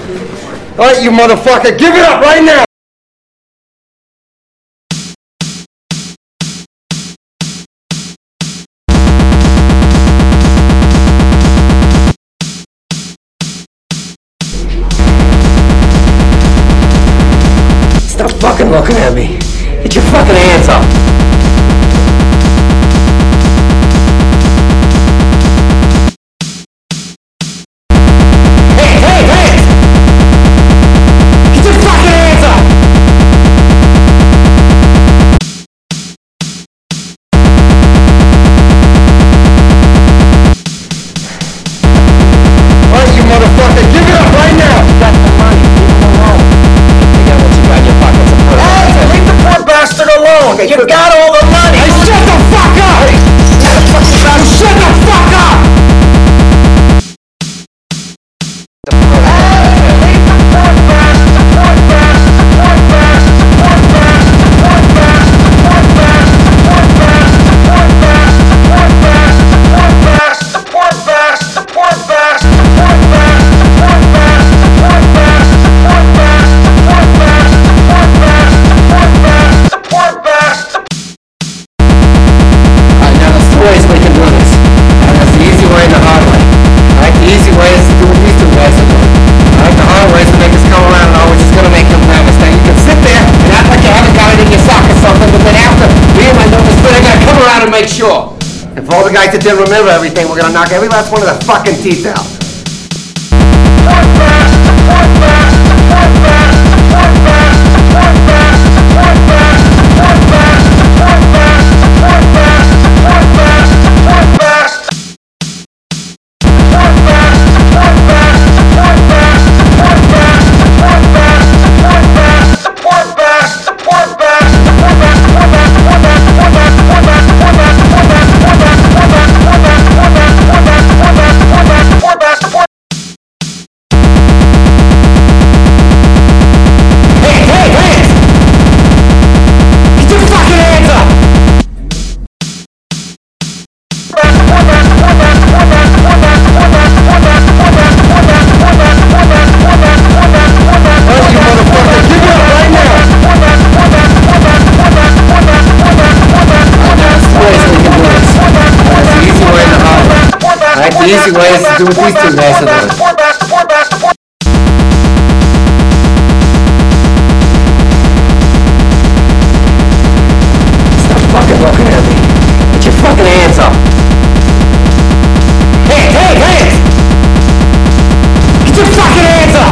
Alright, you motherfucker, give it up right now! Stop fucking looking at me. Get your fucking hands up. Hey, hey, hey! Get your fucking hands up! Alright, you motherfucker, give it up right now! You got the money, leave him alone. Hey, leave the poor bastard alone! You got all the money! Hey, shut the fuck up! Hey, shut the fuck up! Hey, leave the poor bastard, the poor bastard, the poor bastard, the poor bastard, the poor bastard, the poor bastard, the poor bastard, the poor bastard, the poor bastard, the poor bastard, the poor bastard, the poor bastard, the poor bastard, the poor bastard, the poor bastard, the poor bastard, the poor bastard, the poor bastard, the poor bastard. Alright, now there's two ways we can do this. And that's the easy way and the hard way. Alright, the easy way is to do what these two guys are doing. Alright, the hard way is to make us come around and always just gonna make them nervous. Now you can sit there and act like you haven't got it in your sock or something, but then after me and my nervous friend are gonna come around and make sure. If all the guys that didn't remember everything, we're gonna knock every last one of their fucking teeth out. The easy way is to do what these two guys are doing. Stop fucking looking at me. Get your fucking hands up. Hey, hey, hey! Get your fucking hands up!